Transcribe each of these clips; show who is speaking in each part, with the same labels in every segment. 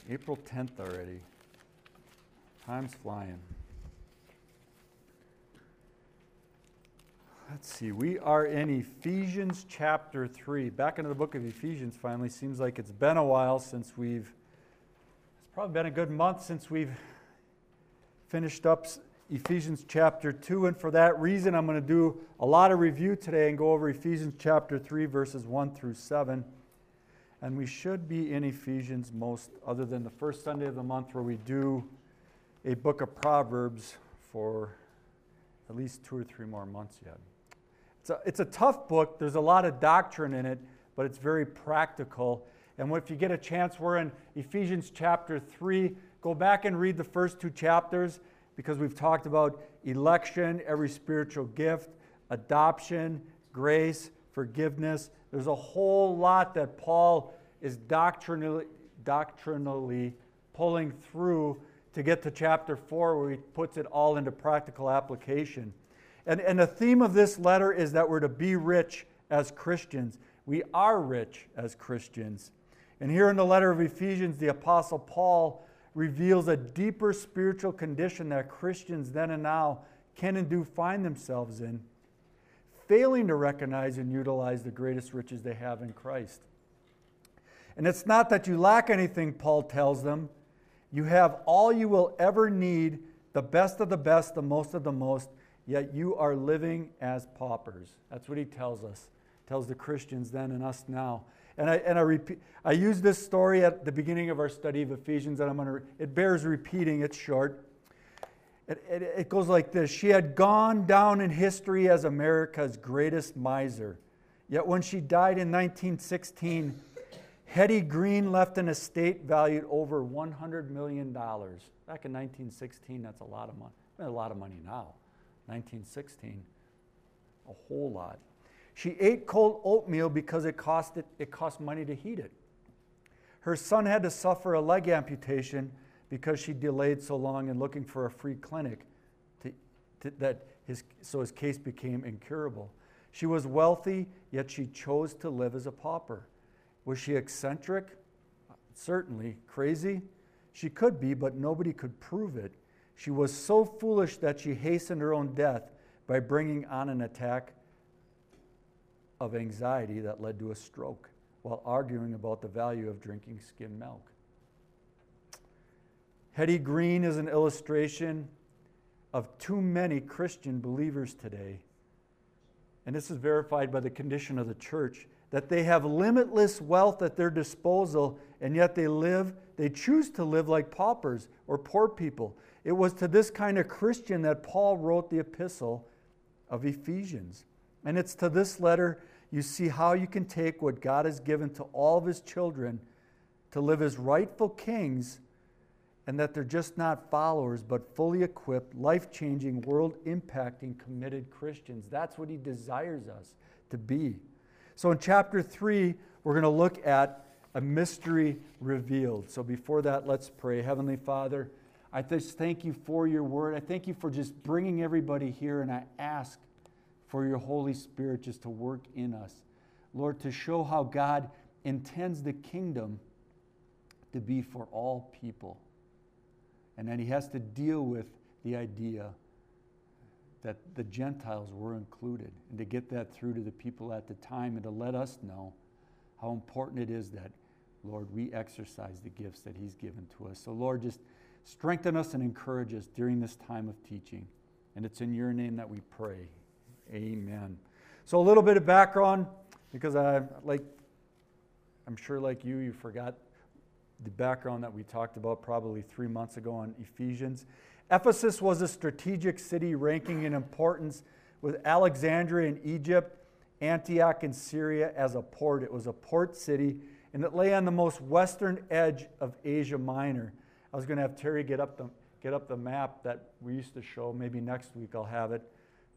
Speaker 1: April 10th already. Time's flying. Let's see, we are in Ephesians chapter 3. Back into the book of Ephesians finally. Seems like it's been a while since it's probably been a good month since we've finished up Ephesians chapter 2. And for that reason, I'm going to do a lot of review today and go over Ephesians chapter 3, verses 1 through 7. And we should be in Ephesians other than the first Sunday of the month where we do a book of Proverbs for at least 2 or 3 more months yet. It's a tough book. There's a lot of doctrine in it, but it's very practical. And if you get a chance, we're in Ephesians chapter 3. Go back and read the first 2 chapters because we've talked about election, every spiritual gift, adoption, grace, forgiveness. There's a whole lot that Paul is doctrinally pulling through to get to chapter 4 where he puts it all into practical application. And the theme of this letter is that we're to be rich as Christians. We are rich as Christians. And here in the letter of Ephesians, the Apostle Paul reveals a deeper spiritual condition that Christians then and now can and do find themselves in, failing to recognize and utilize the greatest riches they have in Christ. And it's not that you lack anything, Paul tells them. You have all you will ever need, the best of the best, the most of the most, yet you are living as paupers. That's what he tells us. Tells the Christians then and us now. And I use this story at the beginning of our study of Ephesians, and it bears repeating. It's short. It goes like this. She had gone down in history as America's greatest miser. Yet when she died in 1916, Hetty Green left an estate valued over $100 million. Back in 1916, that's a lot of money. A lot of money now. 1916, a whole lot. She ate cold oatmeal because it cost money to heat it. Her son had to suffer a leg amputation because she delayed so long in looking for a free clinic so his case became incurable. She was wealthy, yet she chose to live as a pauper. Was she eccentric? Certainly. Crazy? She could be, but nobody could prove it. She was so foolish that she hastened her own death by bringing on an attack of anxiety that led to a stroke while arguing about the value of drinking skim milk. Hetty Green is an illustration of too many Christian believers today. And this is verified by the condition of the church, that they have limitless wealth at their disposal, and yet they choose to live like paupers or poor people. It was to this kind of Christian that Paul wrote the epistle of Ephesians. And it's to this letter you see how you can take what God has given to all of his children to live as rightful kings, and that they're just not followers, but fully equipped, life-changing, world-impacting, committed Christians. That's what he desires us to be. So in chapter 3, we're going to look at a mystery revealed. So before that, let's pray. Heavenly Father, I just thank you for your word. I thank you for just bringing everybody here, and I ask for your Holy Spirit just to work in us. Lord, to show how God intends the kingdom to be for all people. And that he has to deal with the idea that the Gentiles were included, and to get that through to the people at the time, and to let us know how important it is that, Lord, we exercise the gifts that he's given to us. So, Lord, just strengthen us and encourage us during this time of teaching. And it's in your name that we pray. Amen. So a little bit of background, because I'm sure like you forgot the background that we talked about probably 3 months ago on Ephesians. Ephesus was a strategic city ranking in importance with Alexandria in Egypt, Antioch in Syria as a port. It was a port city, and it lay on the most western edge of Asia Minor. I was going to have Terry get up the map that we used to show. Maybe next week I'll have it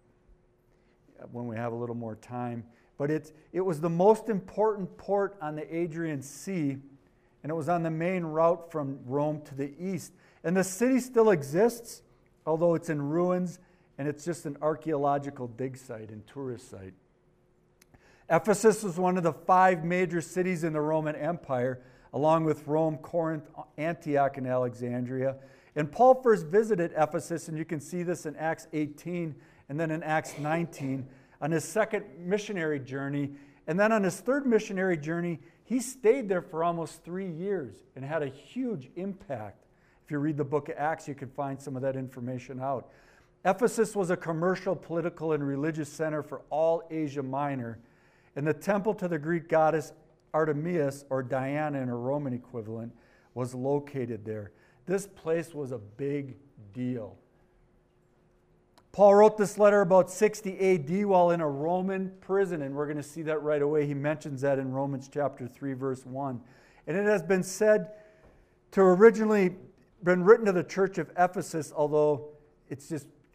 Speaker 1: when we have a little more time. But it was the most important port on the Adrian Sea, and it was on the main route from Rome to the east. And the city still exists, although it's in ruins, and it's just an archaeological dig site and tourist site. Ephesus was one of the 5 major cities in the Roman Empire, along with Rome, Corinth, Antioch, and Alexandria. And Paul first visited Ephesus, and you can see this in Acts 18 and then in Acts 19, on his second missionary journey. And then on his third missionary journey, he stayed there for almost 3 years and had a huge impact. If you read the book of Acts, you can find some of that information out. Ephesus was a commercial, political, and religious center for all Asia Minor, and the temple to the Greek goddess Artemis, or Diana in her Roman equivalent, was located there. This place was a big deal. Paul wrote this letter about 60 AD while in a Roman prison, and we're going to see that right away. He mentions that in Romans chapter 3, verse 1. And it has been said to originally been written to the church of Ephesus, although it's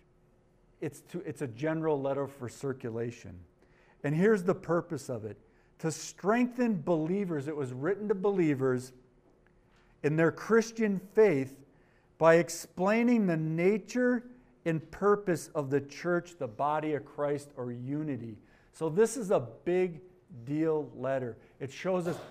Speaker 1: a general letter for circulation. And here's the purpose of it: to strengthen believers. It was written to believers in their Christian faith by explaining the nature and purpose of the church, the body of Christ, or unity. So this is a big deal letter. It shows us,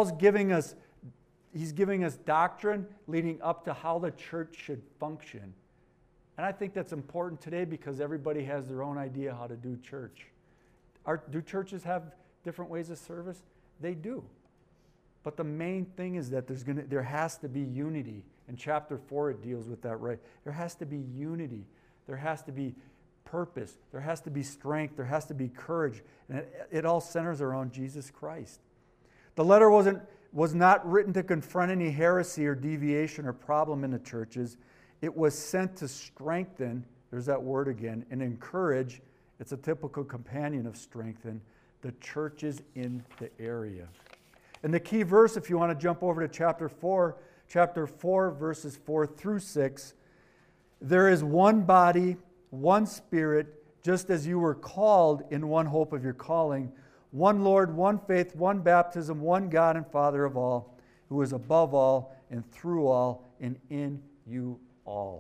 Speaker 1: he's giving us doctrine leading up to how the church should function. And I think that's important today because everybody has their own idea how to do church. Do churches have different ways of service? They do. But the main thing is that there has to be unity. In chapter 4 it deals with that, right? There has to be unity. There has to be purpose. There has to be strength. There has to be courage. And it all centers around Jesus Christ. The letter was not written to confront any heresy or deviation or problem in the churches. It was sent to strengthen, there's that word again, and encourage. It's a typical companion of strengthen the churches in the area. And the key verse, if you want to jump over to chapter 4, verses 4 through 6, there is one body, one Spirit, just as you were called in one hope of your calling, one Lord, one faith, one baptism, one God and Father of all, who is above all and through all and in you all.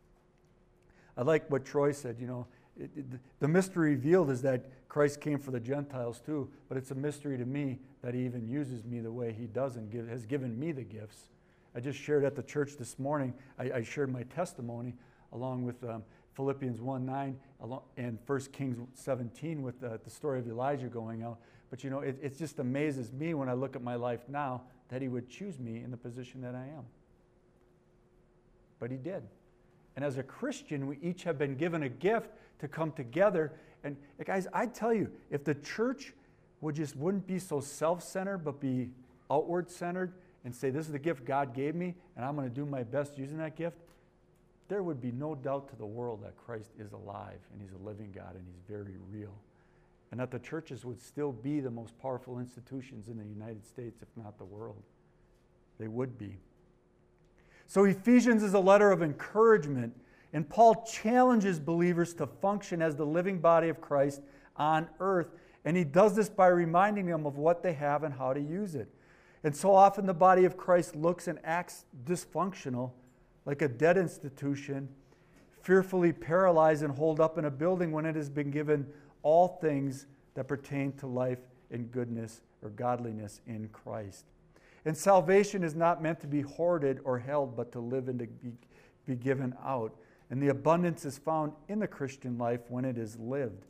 Speaker 1: I like what Troy said, the mystery revealed is that Christ came for the Gentiles too, but it's a mystery to me that he even uses me the way he does and has given me the gifts. I just shared at the church this morning, I shared my testimony along with Philippians 1:9 and 1 Kings 17 with the story of Elijah going out. But it just amazes me when I look at my life now that he would choose me in the position that I am. But he did. And as a Christian, we each have been given a gift to come together. And guys, I tell you, if the church wouldn't be so self-centered, but be outward-centered and say, this is the gift God gave me, and I'm going to do my best using that gift, there would be no doubt to the world that Christ is alive, and he's a living God, and he's very real. And that the churches would still be the most powerful institutions in the United States, if not the world. They would be. So Ephesians is a letter of encouragement, and Paul challenges believers to function as the living body of Christ on earth, and he does this by reminding them of what they have and how to use it. And so often the body of Christ looks and acts dysfunctional, like a dead institution, fearfully paralyzed and holed up in a building when it has been given all things that pertain to life and goodness or godliness in Christ. And salvation is not meant to be hoarded or held, but to live and to be given out. And the abundance is found in the Christian life when it is lived.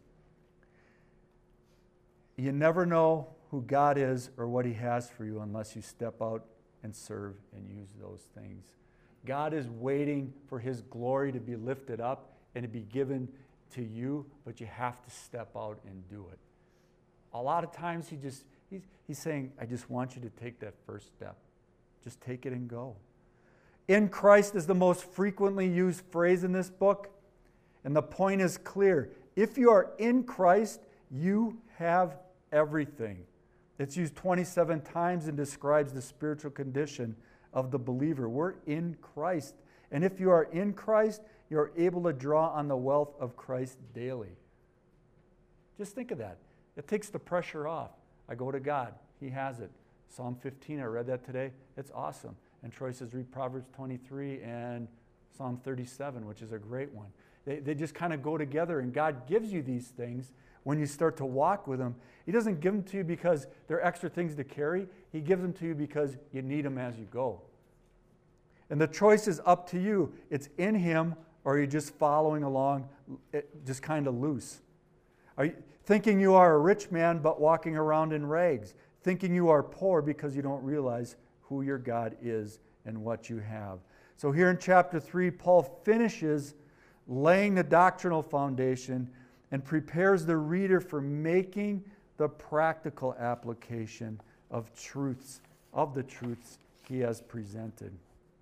Speaker 1: You never know who God is or what he has for you unless you step out and serve and use those things. God is waiting for his glory to be lifted up and to be given to you, but you have to step out and do it. A lot of times he's saying, I just want you to take that first step. Just take it and go. In Christ is the most frequently used phrase in this book, and the point is clear. If you are in Christ, you have everything. It's used 27 times and describes the spiritual condition of the believer. We're in Christ. And if you are in Christ, you're able to draw on the wealth of Christ daily. Just think of that. It takes the pressure off. I go to God. He has it. Psalm 15, I read that today. It's awesome. And Troy says read Proverbs 23 and Psalm 37, which is a great one. They just kind of go together, and God gives you these things when you start to walk with Him. He doesn't give them to you because they're extra things to carry. He gives them to you because you need them as you go. And the choice is up to you. It's in Him, or are you just following along, just kind of loose? Are you thinking you are a rich man but walking around in rags? Thinking you are poor because you don't realize who your God is and what you have. So here in chapter 3, Paul finishes laying the doctrinal foundation and prepares the reader for making the practical application of the truths he has presented.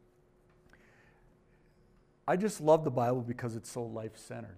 Speaker 1: I just love the Bible because it's so life-centered.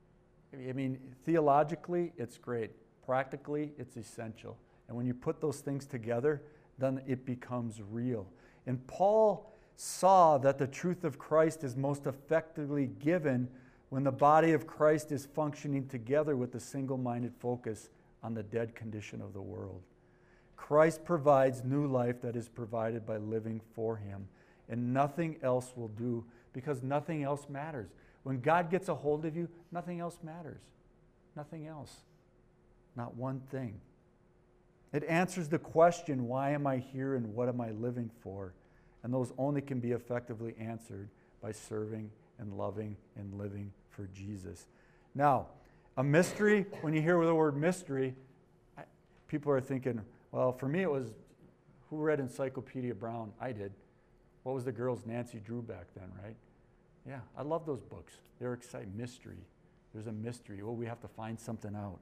Speaker 1: I mean, theologically, it's great. Practically, it's essential. And when you put those things together, then it becomes real. And Paul saw that the truth of Christ is most effectively given when the body of Christ is functioning together with a single-minded focus on the dead condition of the world. Christ provides new life that is provided by living for Him, and nothing else will do, because nothing else matters. When God gets a hold of you, nothing else matters. Nothing else. Not one thing. It answers the question, why am I here and what am I living for? And those only can be effectively answered by serving and loving and living for Jesus. Now, a mystery, when you hear the word mystery, people are thinking, well, for me it was, who read Encyclopedia Brown? I did. What was the girl's Nancy Drew back then, right? Yeah, I love those books. They're exciting. Mystery. There's a mystery. Oh, we have to find something out.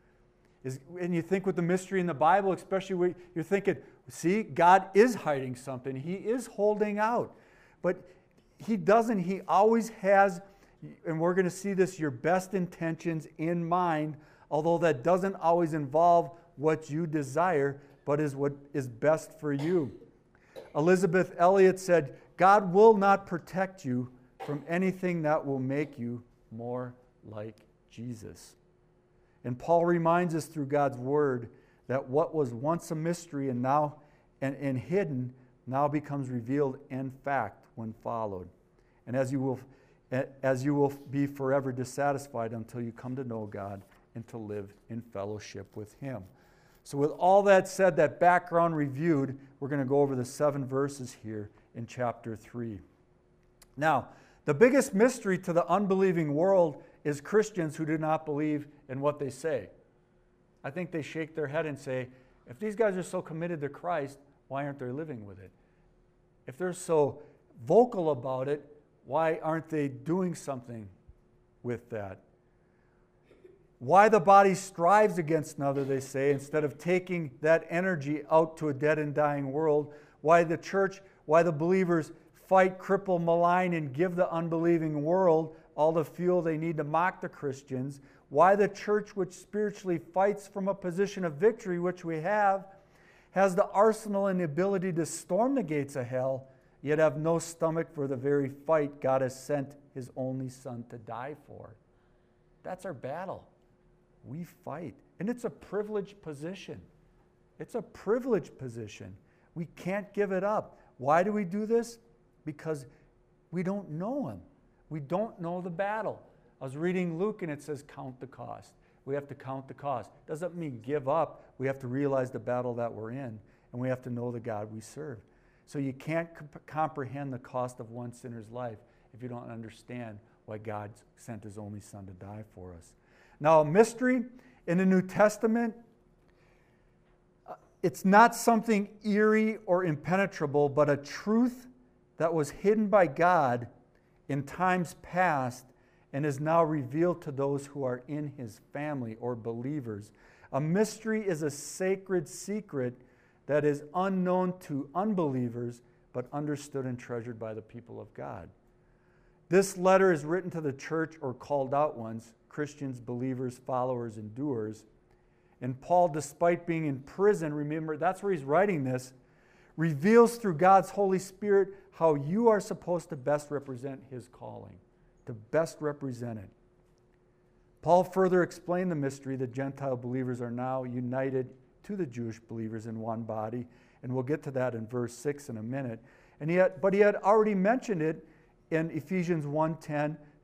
Speaker 1: And you think with the mystery in the Bible, especially when you're thinking, see, God is hiding something. He is holding out. But He doesn't. He always has, and we're going to see this, your best intentions in mind, although that doesn't always involve what you desire, but is what is best for you. Elizabeth Elliot said, God will not protect you from anything that will make you more like Jesus. And Paul reminds us through God's word that what was once a mystery and hidden now becomes revealed in fact when followed. And as you will be forever dissatisfied until you come to know God and to live in fellowship with Him. So with all that said, that background reviewed, we're going to go over the 7 verses here in chapter 3. Now, the biggest mystery to the unbelieving world is Christians who do not believe in what they say. I think they shake their head and say, if these guys are so committed to Christ, why aren't they living with it? If they're so vocal about it, why aren't they doing something with that? Why the body strives against another, they say, instead of taking that energy out to a dead and dying world. Why the church, why the believers fight, cripple, malign, and give the unbelieving world all the fuel they need to mock the Christians. Why the church, which spiritually fights from a position of victory, which we have, has the arsenal and the ability to storm the gates of hell, yet have no stomach for the very fight God has sent His only Son to die for. That's our battle. We fight. And it's a privileged position. It's a privileged position. We can't give it up. Why do we do this? Because we don't know Him. We don't know the battle. I was reading Luke and it says count the cost. We have to count the cost. Doesn't mean give up. We have to realize the battle that we're in, and we have to know the God we serve. So you can't comprehend the cost of one sinner's life if you don't understand why God sent His only Son to die for us. Now, a mystery in the New Testament, it's not something eerie or impenetrable, but a truth that was hidden by God in times past and is now revealed to those who are in His family or believers. A mystery is a sacred secret that is unknown to unbelievers, but understood and treasured by the people of God. This letter is written to the church or called out ones, Christians, believers, followers, and doers. And Paul, despite being in prison, remember, that's where he's writing this, reveals through God's Holy Spirit how you are supposed to best represent His calling, to best represent it. Paul further explained the mystery that Gentile believers are now united to the Jewish believers in one body, and we'll get to that in verse 6 in a minute. But he had already mentioned it in Ephesians 1:10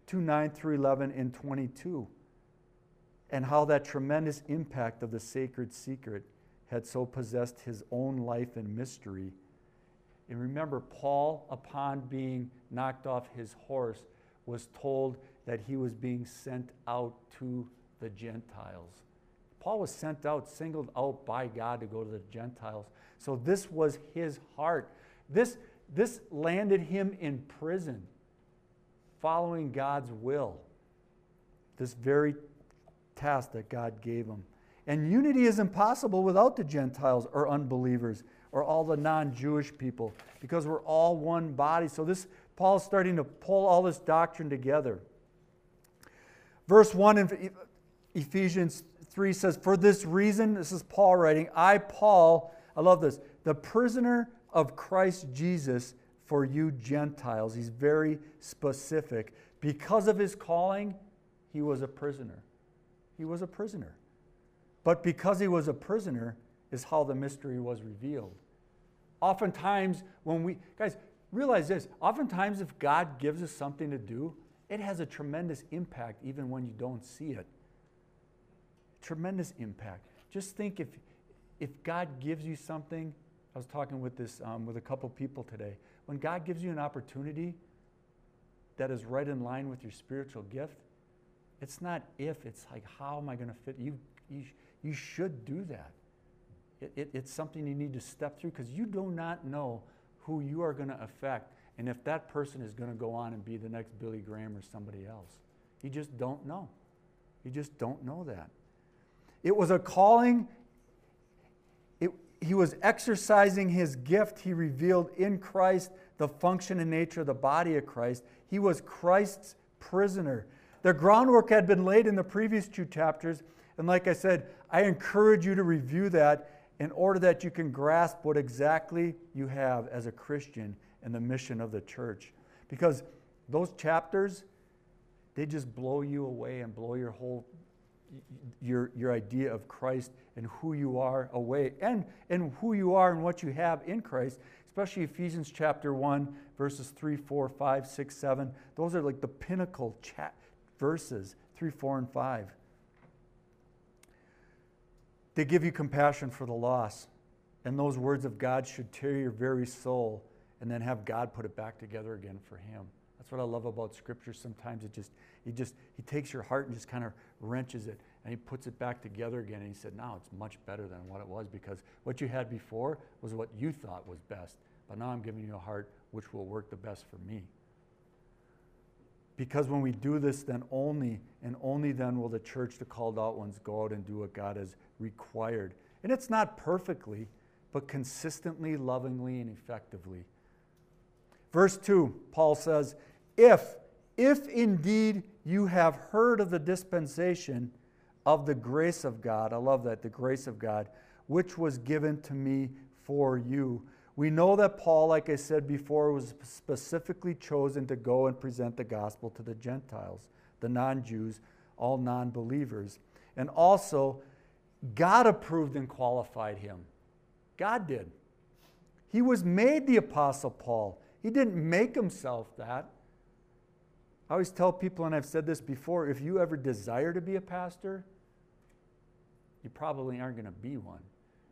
Speaker 1: 2:9 through 11 and 22, and how that tremendous impact of the sacred secret had so possessed his own life and mystery. And remember, Paul, upon being knocked off his horse, was told that he was being sent out to the Gentiles. Paul was sent out, singled out by God to go to the Gentiles. So this was his heart. This landed him in prison, following God's will. This very task that God gave him. And unity is impossible without the Gentiles or unbelievers or all the non-Jewish people, because we're all one body. So Paul's starting to pull all this doctrine together. Verse 1 in Ephesians 3 says, "For this reason," this is Paul writing, "I, Paul," I love this, "the prisoner of Christ Jesus for you Gentiles." He's very specific. Because of his calling, he was a prisoner. He was a prisoner. But because he was a prisoner is how the mystery was revealed. Oftentimes guys, realize this, oftentimes if God gives us something to do, it has a tremendous impact even when you don't see it. Tremendous impact. Just think if God gives you something. I was talking with a couple people today. When God gives you an opportunity that is right in line with your spiritual gift, it's not if, it's like, how am I going to fit? You should do that. It's something you need to step through, because you do not know who you are going to affect and if that person is going to go on and be the next Billy Graham or somebody else. You just don't know. You just don't know that. It was a calling. He was exercising his gift. He revealed in Christ the function and nature of the body of Christ. He was Christ's prisoner. The groundwork had been laid in the previous 2 chapters. And like I said, I encourage you to review that in order that you can grasp what exactly you have as a Christian and the mission of the church. Because those chapters, they just blow you away and blow your whole your idea of Christ and who you are away, and who you are and what you have in Christ, especially Ephesians chapter 1, verses 3, 4, 5, 6, 7. Those are like the pinnacle verses, 3, 4, and 5. They give you compassion for the lost. And those words of God should tear your very soul, and then have God put it back together again for him. That's what I love about Scripture. Sometimes he takes your heart and just kind of wrenches it, and he puts it back together again. And he said, now it's much better than what it was, because what you had before was what you thought was best. But now I'm giving you a heart which will work the best for me. Because when we do this, then only then will the church, the called out ones, go out and do what God has required. And it's not perfectly, but consistently, lovingly, and effectively. Verse 2, Paul says, if indeed you have heard of the dispensation of the grace of God, I love that, the grace of God, which was given to me for you. We know that Paul, like I said before, was specifically chosen to go and present the gospel to the Gentiles, the non-Jews, all non-believers. And also, God approved and qualified him. God did. He was made the Apostle Paul. He didn't make himself that. I always tell people, and I've said this before, if you ever desire to be a pastor, you probably aren't going to be one.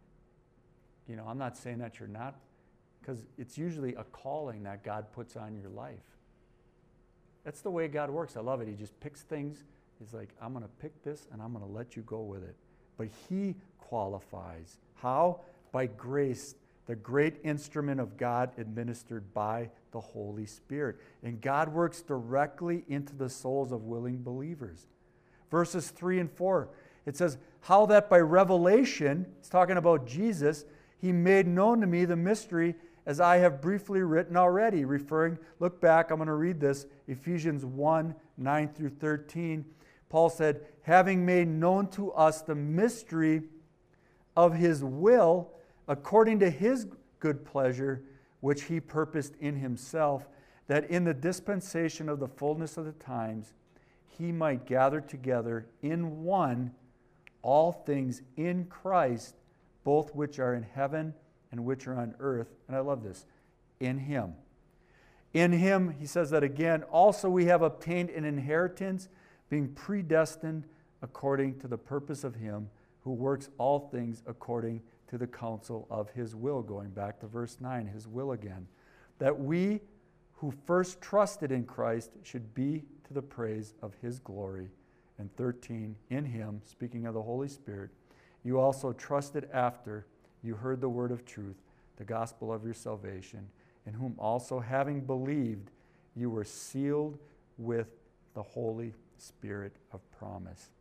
Speaker 1: You know, I'm not saying that you're not, because it's usually a calling that God puts on your life. That's the way God works. I love it. He just picks things. He's like, I'm going to pick this, and I'm going to let you go with it. But he qualifies. How? By grace, the great instrument of God administered by the Holy Spirit. And God works directly into the souls of willing believers. Verses 3 and 4, it says, how that by revelation, it's talking about Jesus, he made known to me the mystery, as I have briefly written already. Look back, I'm going to read this, Ephesians 1, 9 through 13. Paul said, having made known to us the mystery of his will, according to his good pleasure, which he purposed in himself, that in the dispensation of the fullness of the times, he might gather together in one all things in Christ, both which are in heaven and which are on earth. And I love this, in him. In him, he says that again, also we have obtained an inheritance, being predestined according to the purpose of him who works all things according to the counsel of his will. Going back to verse 9, his will again. That we who first trusted in Christ should be to the praise of his glory. And 13, in him, speaking of the Holy Spirit, you also trusted after you heard the word of truth, the gospel of your salvation, in whom also, having believed, you were sealed with the Holy Spirit of promise.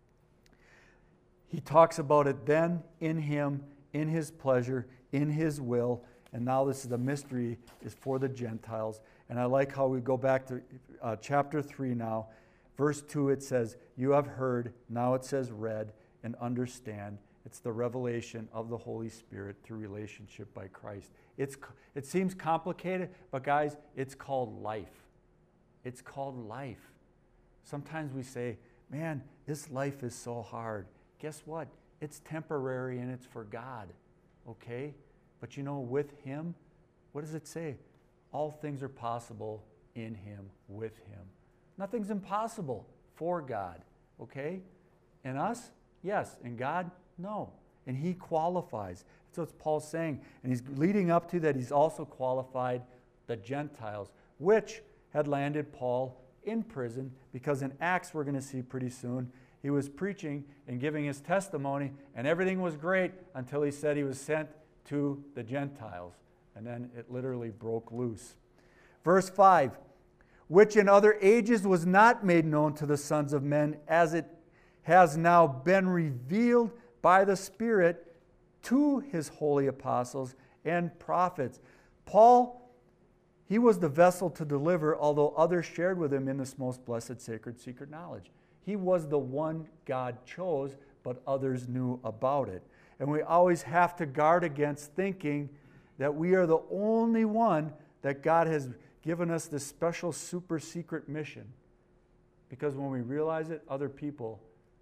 Speaker 1: He talks about it then in him, in his pleasure, in his will, and now this is the mystery is for the Gentiles. And I like how we go back to chapter 3 now. Verse 2, it says, you have heard, now it says read, and understand. It's the revelation of the Holy Spirit through relationship by Christ. It seems complicated, but guys, it's called life. It's called life. Sometimes we say, man, this life is so hard. Guess what? It's temporary and it's for God, okay? But you know, with him, what does it say? All things are possible in him, with him. Nothing's impossible for God, okay? In us, yes. In God, no. And he qualifies. That's what Paul's saying. And he's leading up to that he's also qualified the Gentiles, which had landed Paul in prison because in Acts, we're going to see pretty soon, he was preaching and giving his testimony, and everything was great until he said he was sent to the Gentiles. And then it literally broke loose. Verse 5, which in other ages was not made known to the sons of men, as it has now been revealed by the Spirit to his holy apostles and prophets. Paul, he was the vessel to deliver, although others shared with him in this most blessed, sacred, secret knowledge. He was the one God chose, but others knew about it. And we always have to guard against thinking that we are the only one that God has given us this special super secret mission. Because when we realize it, other people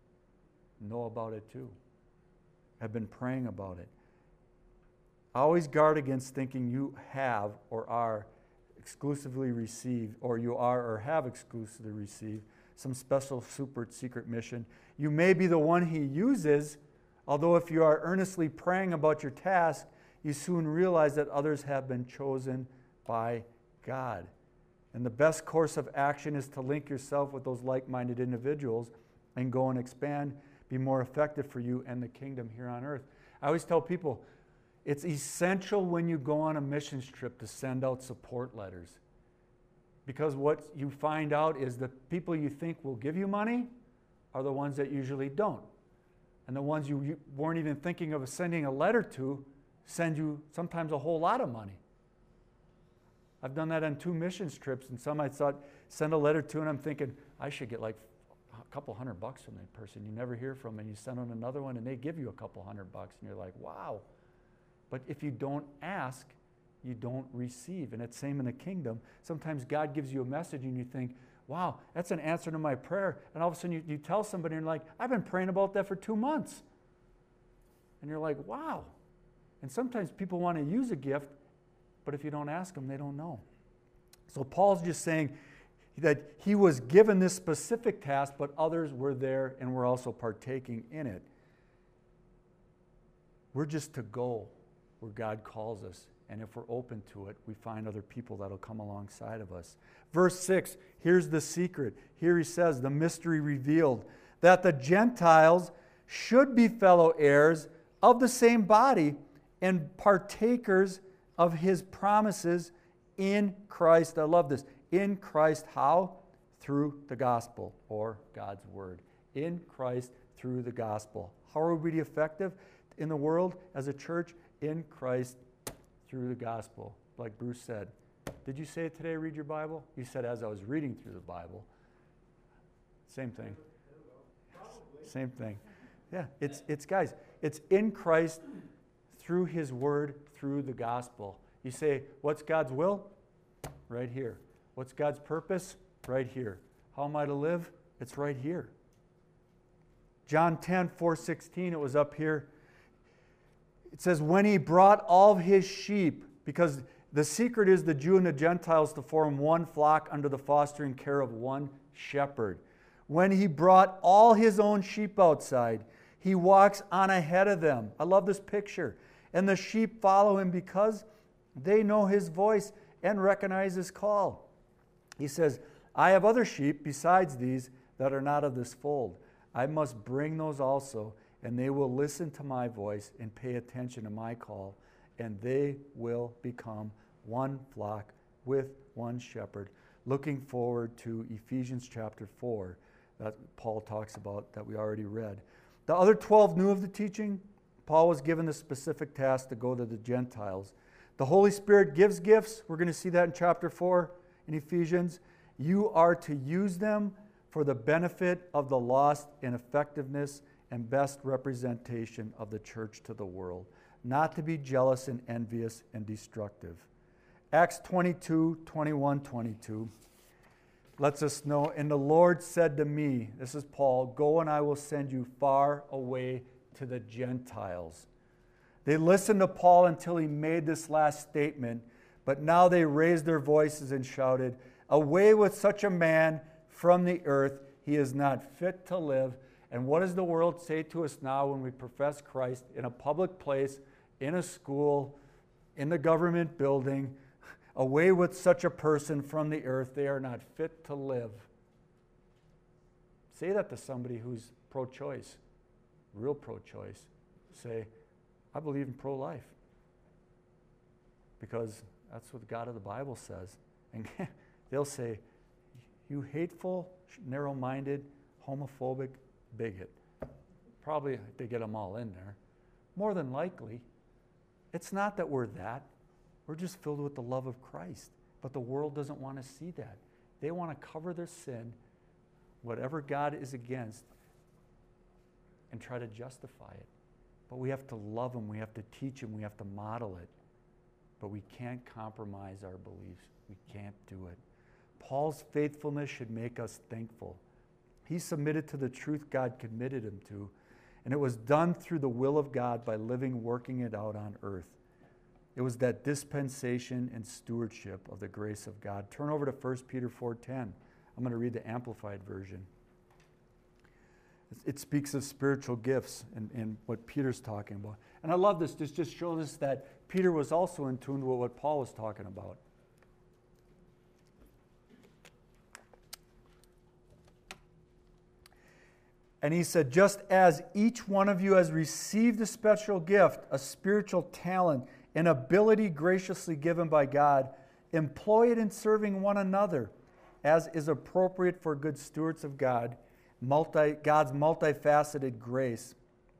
Speaker 1: know about it too, have been praying about it. Always guard against thinking you have or are exclusively received, or you are or have exclusively received some special super secret mission. You may be the one he uses, although if you are earnestly praying about your task, you soon realize that others have been chosen by God. And the best course of action is to link yourself with those like-minded individuals and go and expand, be more effective for you and the kingdom here on earth. I always tell people, it's essential when you go on a missions trip to send out support letters. Because what you find out is the people you think will give you money are the ones that usually don't. And the ones you weren't even thinking of sending a letter to send you sometimes a whole lot of money. I've done that on 2 missions trips, and some I thought, send a letter to, and I'm thinking, I should get like a couple $100 from that person. You never hear from them, and you send them another one, and they give you a couple $100, and you're like, wow. But if you don't ask, you don't receive. And it's same in the kingdom. Sometimes God gives you a message, and you think, wow, that's an answer to my prayer. And all of a sudden, you tell somebody, and you're like, I've been praying about that for 2 months. And you're like, wow. And sometimes people want to use a gift, but if you don't ask them, they don't know. So Paul's just saying that he was given this specific task, but others were there and were also partaking in it. We're just to go where God calls us. And if we're open to it, we find other people that'll come alongside of us. Verse 6, here's the secret. Here he says, the mystery revealed, that the Gentiles should be fellow heirs of the same body and partakers of his promises in Christ. I love this. In Christ, how? Through the gospel, or God's word. In Christ, through the gospel. How are we effective in the world as a church? In Christ, through the gospel. Like Bruce said. Did you say it today, read your Bible? You said as I was reading through the Bible. Same thing. Same thing. Yeah, it's guys, it's in Christ, through his word, through the gospel. You say, what's God's will? Right here. What's God's purpose? Right here. How am I to live? It's right here. John 10:4-16, it was up here. It says, when he brought all of his sheep, because The secret is the Jew and the Gentiles to form one flock under the fostering care of one shepherd. When he brought all his own sheep outside, he walks on ahead of them. I love this picture. And the sheep follow him because they know his voice and recognize his call. He says, I have other sheep besides these that are not of this fold. I must bring those also, and they will listen to my voice and pay attention to my call, and they will become one flock with one shepherd. Looking forward to Ephesians chapter 4 that Paul talks about that we already read. The other 12 knew of the teaching. Paul was given the specific task to go to the Gentiles. The Holy Spirit gives gifts. We're going to see that in chapter 4 in Ephesians. You are to use them for the benefit of the lost in effectiveness and best representation of the church to the world, not to be jealous and envious and destructive. Acts 22, 21, 22 lets us know, and the Lord said to me, this is Paul, go and I will send you far away to the Gentiles. They listened to Paul until he made this last statement, but now they raised their voices and shouted, away with such a man from the earth, he is not fit to live. And what does the world say to us now when we profess Christ in a public place, in a school, in the government building? Away with such a person from the earth, they are not fit to live. Say that to somebody who's pro-choice, real pro-choice. Say, I believe in pro-life. Because that's what the God of the Bible says. And they'll say, you hateful, narrow-minded, homophobic bigot. Probably they get them all in there. More than likely, it's not that we're that. We're just filled with the love of Christ. But the world doesn't want to see that. They want to cover their sin, whatever God is against, and try to justify it. But we have to love them. We have to teach them. We have to model it. But we can't compromise our beliefs. We can't do it. Paul's faithfulness should make us thankful. He submitted to the truth God committed him to, and it was done through the will of God by living, working it out on earth. It was that dispensation and stewardship of the grace of God. Turn over to 1 Peter 4:10. I'm going to read the Amplified Version. It speaks of spiritual gifts and what Peter's talking about. And I love this. This just shows us that Peter was also in tune with what Paul was talking about. And he said, just as each one of you has received a special gift, a spiritual talent, an ability graciously given by God, employ it in serving one another, as is appropriate for good stewards of God's multifaceted grace,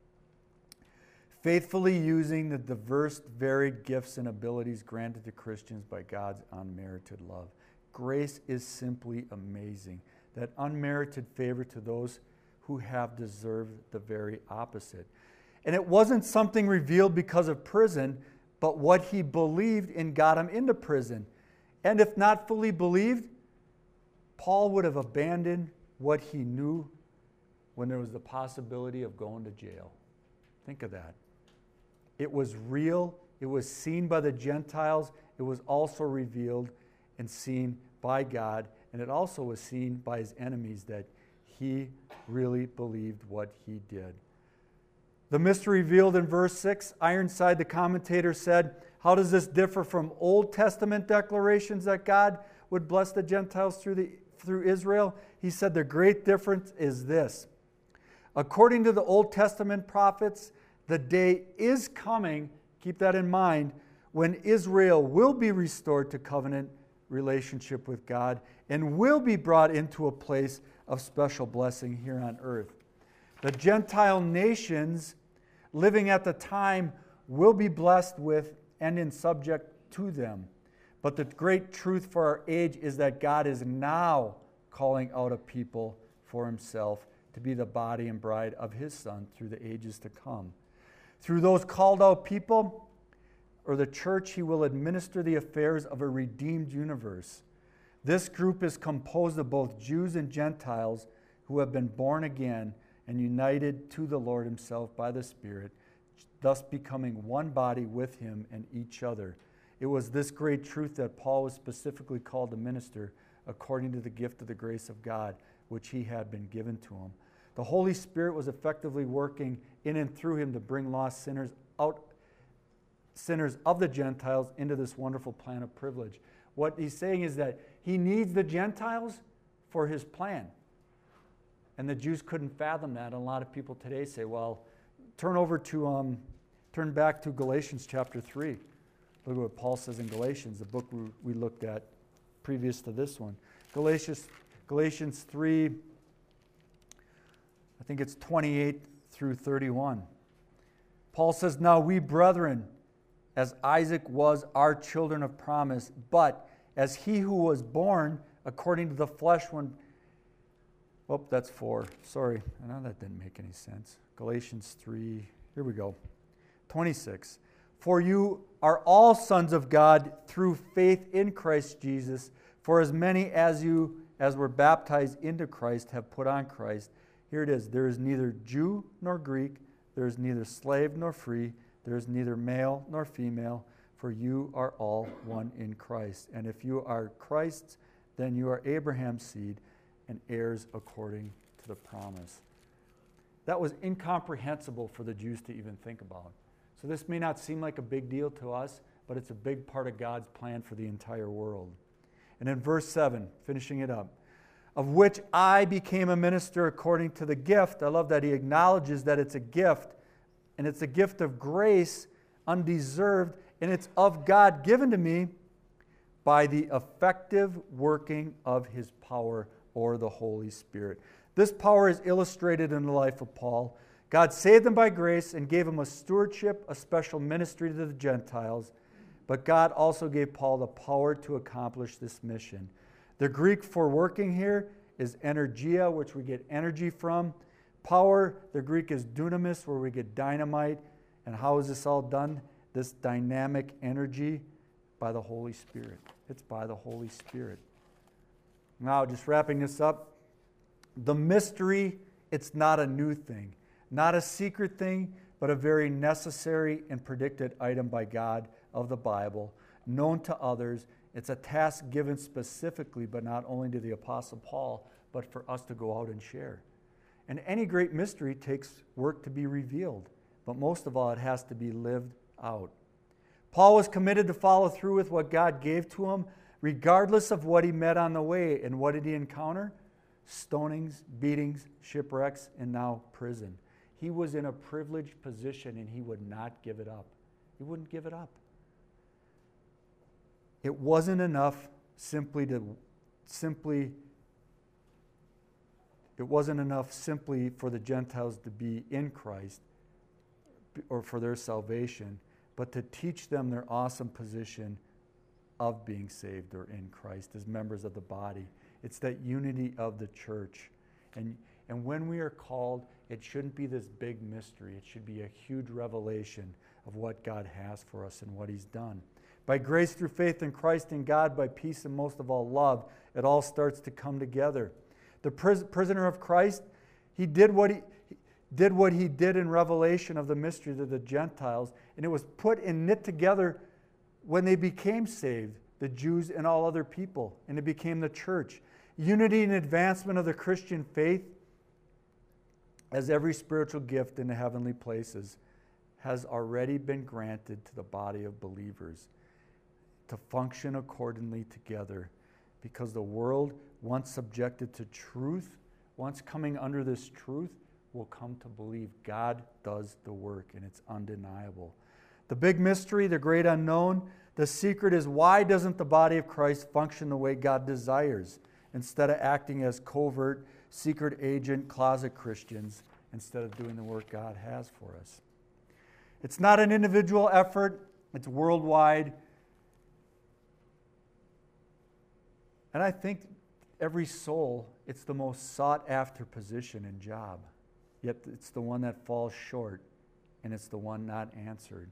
Speaker 1: faithfully using the diverse, varied gifts and abilities granted to Christians by God's unmerited love. Grace is simply amazing. That unmerited favor to those who have deserved the very opposite. And it wasn't something revealed because of prison, but what he believed in got him into prison. And if not fully believed, Paul would have abandoned what he knew when there was the possibility of going to jail. Think of that. It was real. It was seen by the Gentiles. It was also revealed and seen by God. And it also was seen by his enemies that he really believed what he did. The mystery revealed in verse 6, Ironside, the commentator, said, how does this differ from Old Testament declarations that God would bless the Gentiles through Israel? He said the great difference is this. According to the Old Testament prophets, the day is coming, keep that in mind, when Israel will be restored to covenant relationship with God and will be brought into a place of special blessing here on earth. The Gentile nations living at the time will be blessed with and in subject to them. But the great truth for our age is that God is now calling out a people for himself to be the body and bride of his Son through the ages to come. Through those called out people, or the church, he will administer the affairs of a redeemed universe. This group is composed of both Jews and Gentiles who have been born again and united to the Lord himself by the Spirit, thus becoming one body with him and each other. It was this great truth that Paul was specifically called to minister according to the gift of the grace of God, which he had been given to him. The Holy Spirit was effectively working in and through him to bring lost sinners of the Gentiles into this wonderful plan of privilege. What he's saying is that he needs the Gentiles for his plan. And the Jews couldn't fathom that. And a lot of people today say, well, turn back to Galatians chapter 3. Look at what Paul says in Galatians, the book we looked at previous to this one. Galatians 3, I think it's 28 through 31. Paul says, now we brethren, as Isaac was, our children of promise, but as he who was born according to the flesh that's 4. Sorry, I know that didn't make any sense. Galatians 3, here we go. 26. For you are all sons of God through faith in Christ Jesus. For as many as were baptized into Christ have put on Christ. Here it is. There is neither Jew nor Greek. There is neither slave nor free. There is neither male nor female. For you are all one in Christ. And if you are Christ's, then you are Abraham's seed and heirs according to the promise. That was incomprehensible for the Jews to even think about. So this may not seem like a big deal to us, but it's a big part of God's plan for the entire world. And in verse 7, finishing it up, of which I became a minister according to the gift. I love that he acknowledges that it's a gift, and it's a gift of grace, undeserved, and it's of God given to me by the effective working of his power or the Holy Spirit. This power is illustrated in the life of Paul. God saved him by grace and gave him a stewardship, a special ministry to the Gentiles, but God also gave Paul the power to accomplish this mission. The Greek for working here is energia, which we get energy from. Power, the Greek is dunamis, where we get dynamite. And how is this all done? This dynamic energy by the Holy Spirit. It's by the Holy Spirit. Now, just wrapping this up, the mystery, it's not a new thing, not a secret thing, but a very necessary and predicted item by God of the Bible, known to others. It's a task given specifically, but not only to the Apostle Paul, but for us to go out and share. And any great mystery takes work to be revealed, but most of all, it has to be lived out. Paul was committed to follow through with what God gave to him, regardless of what he met on the way. And what did he encounter? Stonings, beatings, shipwrecks, and now prison. He was in a privileged position, and he would not give it up. He wouldn't give it up. It wasn't enough simply for the Gentiles to be in Christ or for their salvation, but to teach them their awesome position of being saved or in Christ as members of the body. It's that unity of the church. And when we are called, it shouldn't be this big mystery. It should be a huge revelation of what God has for us and what he's done. By grace through faith in Christ and God, by peace and most of all love, it all starts to come together. The prisoner of Christ, he did what he did in revelation of the mystery to the Gentiles, and it was put and knit together when they became saved, the Jews and all other people, and it became the church. Unity and advancement of the Christian faith as every spiritual gift in the heavenly places has already been granted to the body of believers to function accordingly together, because the world, once subjected to truth, once coming under this truth, will come to believe God does the work, and it's undeniable. The big mystery, the great unknown, the secret is, why doesn't the body of Christ function the way God desires, instead of acting as covert, secret agent, closet Christians, instead of doing the work God has for us? It's not an individual effort, it's worldwide. And I think every soul, it's the most sought after position and job. Yet it's the one that falls short, and it's the one not answered.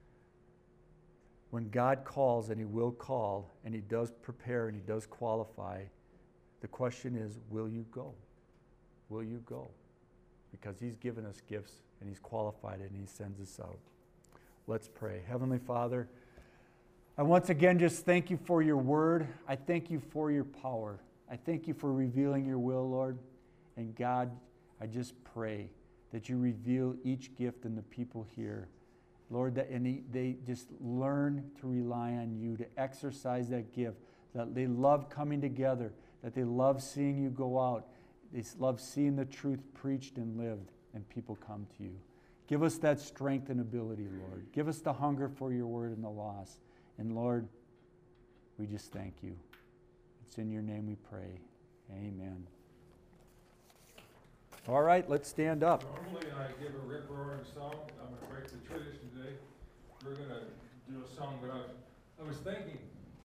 Speaker 1: When God calls, and he will call, and he does prepare, and he does qualify, the question is, will you go? Will you go? Because he's given us gifts, and he's qualified it, and he sends us out. Let's pray. Heavenly Father, I once again just thank you for your word. I thank you for your power. I thank you for revealing your will, Lord. And God, I just pray that you reveal each gift in the people here. Lord, that they just learn to rely on you, to exercise that gift, that they love coming together, that they love seeing you go out. They love seeing the truth preached and lived, and people come to you. Give us that strength and ability, Lord. Give us the hunger for your word and the lost. And Lord, we just thank you. It's in your name we pray. Amen. All right, let's stand up.
Speaker 2: Normally I give a rip-roaring song. I'm going to break the tradition today. We're going to do a song, but I was thinking